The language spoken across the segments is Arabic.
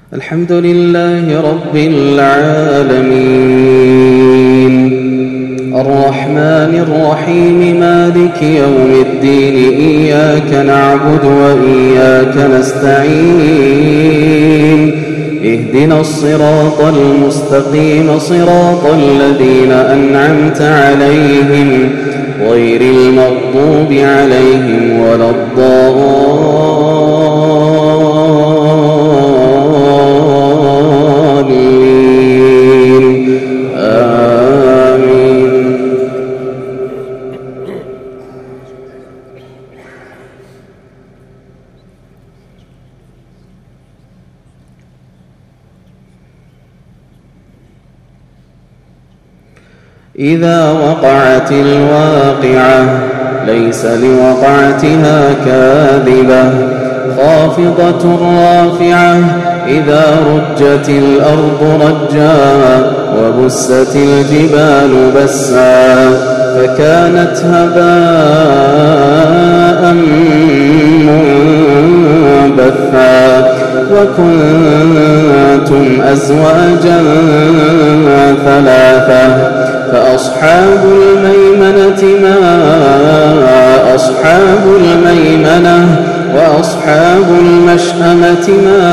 الحمد لله رب العالمين، الرحمن الرحيم، مالك يوم الدين، إياك نعبد وإياك نستعين، اهدنا الصراط المستقيم، صراط الذين أنعمت عليهم غير المغضوب عليهم ولا الضالين، آمين. إذا وقعت الواقعة ليس لوقعتها كاذبة، خافضة رافعة، إذا رجت الأرض رجا وبست الجبال بسا فكانت هباء منبثا، وكنتم أزواجا ثلاثة، فأصحاب الميمنة ما أصحاب الميمنة، وأصحاب المشأمة ما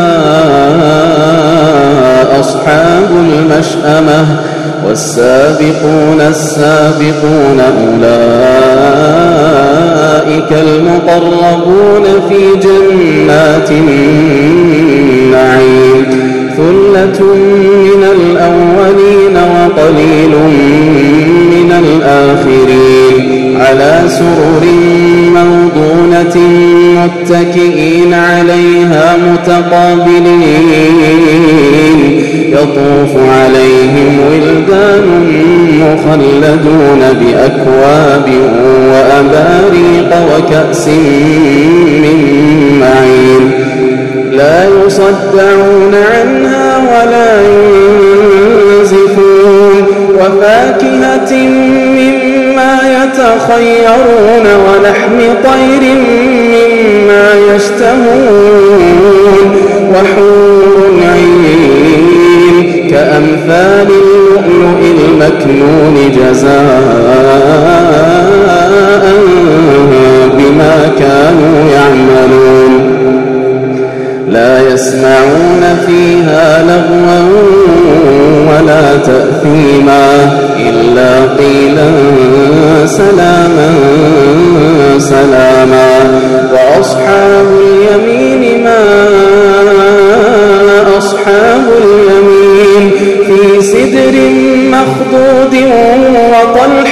أصحاب المشأمة، والسابقون السابقون أولئك المقربون في جنات النعيم، ثلة من الأولين وقليل من الآخرين، على سرر موضونة متكئين عليها متقابلين، يطوف عليهم ولدان مخلدون بأكواب وأباريق وكأس من معين، لا يصدعون عنها ولا ينزفون، وفاكهة مما يتخيرون، ولحم طير مما يشتهون، وحور عين كأمثال اللؤلؤ المكنون جزاء بما كانوا يعملون، لا يسمعون فيها لغوا ولا تأثيما، إلا قيلا سلاما سلاما، وأصحاب اليمين ما أصحاب اليمين، في سدر مخضود وطلح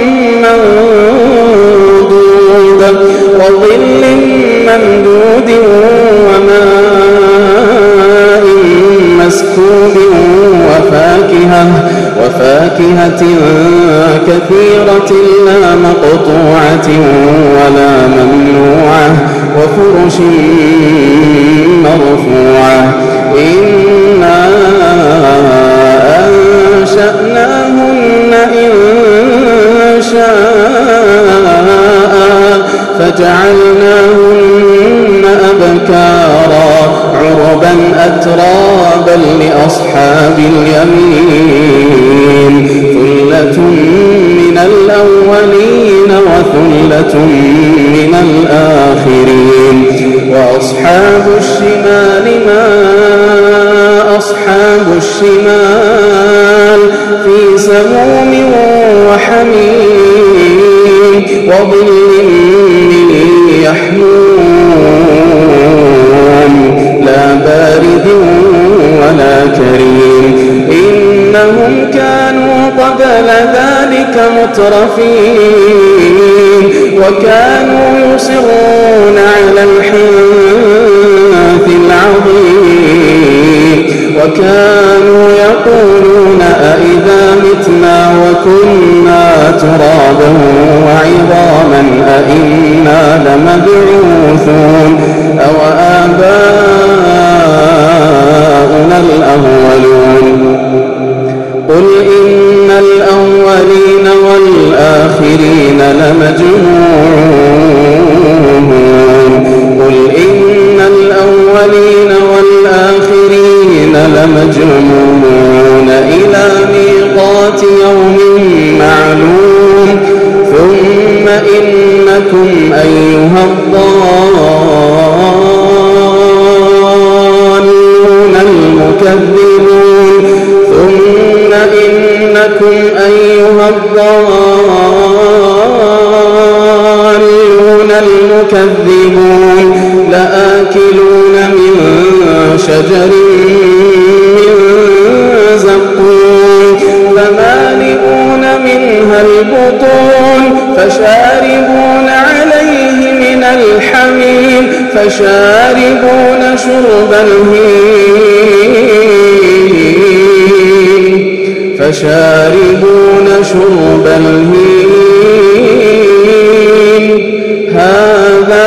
منضود وظل ممدود وماء مسكوب، وفاكهة كثيرة لا مقطوعة ولا ممنوعة، وفرش مرفوعة، إنا أنشأناهن إنشاء فجعلناهن أبكارا عربا أترابا لأصحاب اليمين، ثلة من الأولين وثلة من الآخرين، وأصحاب الشمال ما أصحاب الشمال، في سموم وحميم وظل من يحموم، لا بارد ولا كريم، إنهم كانوا قبل ذلك مترفين، وكانوا يصرون على الحنث العظيم، وكانوا يقولون أئذا متنا وكنا ترابا وعظاما أئنا لمبعوثون أو آباؤنا الأولون، قل إن الأولين والآخرين لمجموعون، قل إن الأولين والآخرين لمجموعون إلى ميقات يوم معلوم ثم إنكم أيها الضالون المكذبون ثم إنكم أيها الضالون المكذبون لآكلون من شجر من زقوم فمالئون منها البطون فشاربون عليه من الحميم فشاربون شرب الهيم هذا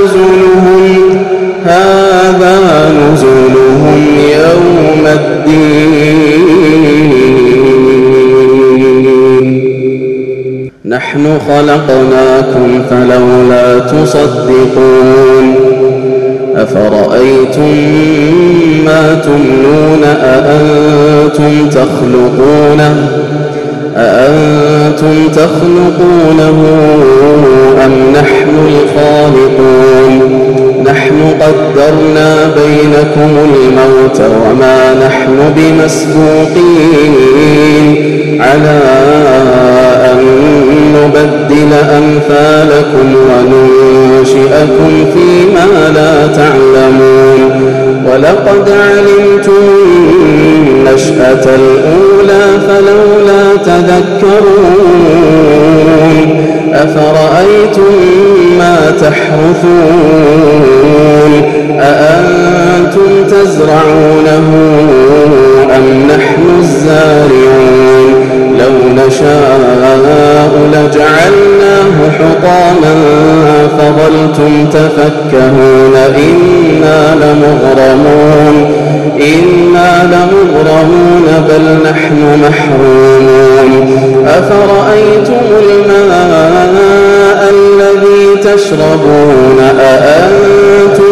نزلهم يوم الدين نحن خلقناكم فلولا تصدقون أفرأيتم ما تمنون أأنتم تخلقونه أم نحن الخالقون نحن قدرنا بينكم الموت وما نحن بمسبوقين على أن نبدل أمثالكم وننشئكم فيما لا تعلمون ولقد علمتم النشأة الأولى فلولا تذكرون أفرأيتم ما تحرثون أأنتم تزرعونه أم نحن الزارعون لو نشاء لجعلناه حطاما فظلتم تفكهون إنا لمغرمون بل نحن محرومون أفرأيتم الماء الذي تشربون أأنتم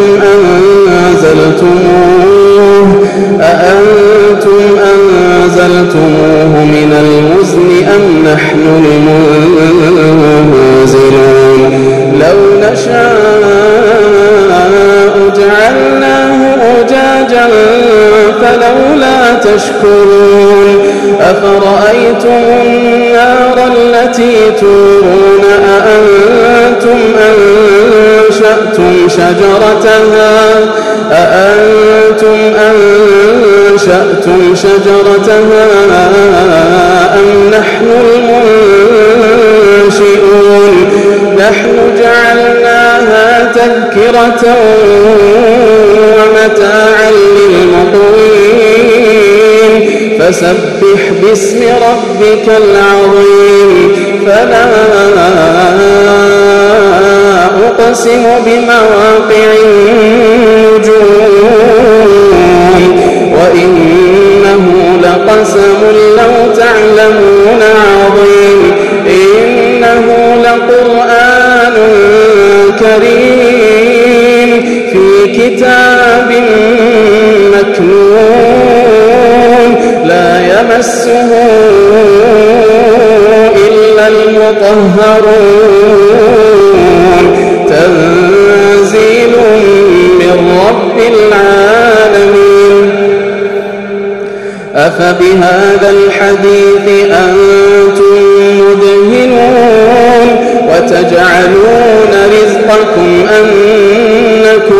أنزلتموه من المزن أم نحن المنزلون لو نشاء جعلناه أجاجا فلولا تشكرون أفرأيتم النار التي تورون أأنتم أنشأتم شجرتها أم نحن المنشئون نحن جعلناها تذكرة ومتاعا للمقوين فسبح باسم ربك العظيم فلا أقسم بمواقع النجوم وإنه لقسم لو تعلمون عظيم إنه لقرآن كريم في كتاب مكنون لا يمسه إلا المطهرون تنزيل من رب العالمين أفبهذا الحديث أنتم مدهنون وتجعلون رزقكم أنكم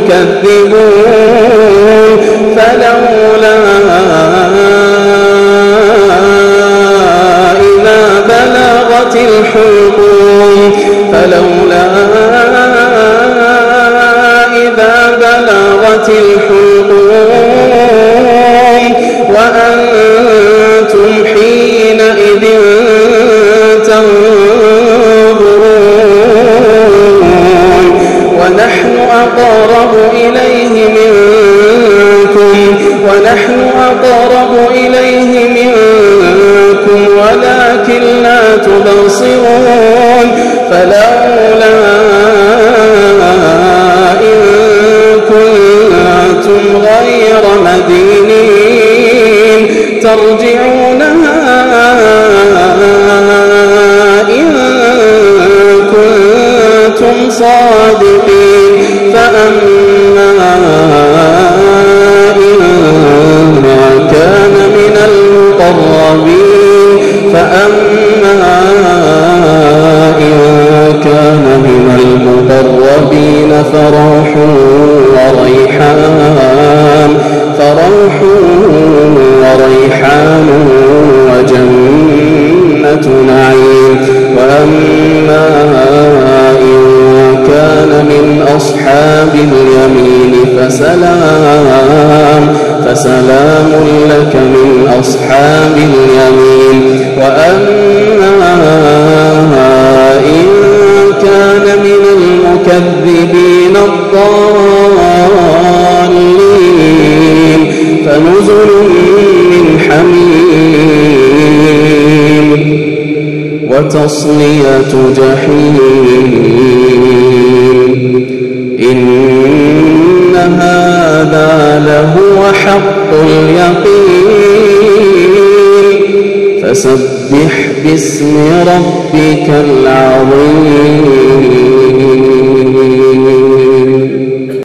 تكذبون فلولا إذا بلغت الحلقوم وأنتم حينئذ تنظرون ونحن أقرب إليه منكم ولكن لا تبصرون فلولا إن كنتم غير مدينين ترجعونها إن كنتم صادقين فأما إن كان من المقربين فروح وريحان وجنة نعيم وأما إن كان من أصحاب اليمين فسلام لك من أصحاب اليمين وأما إن كان من المكذبين الضالين فنزل من حميم وتصلية جحيم إن هذا لهو حق اليقين فسبح باسم ربك العظيم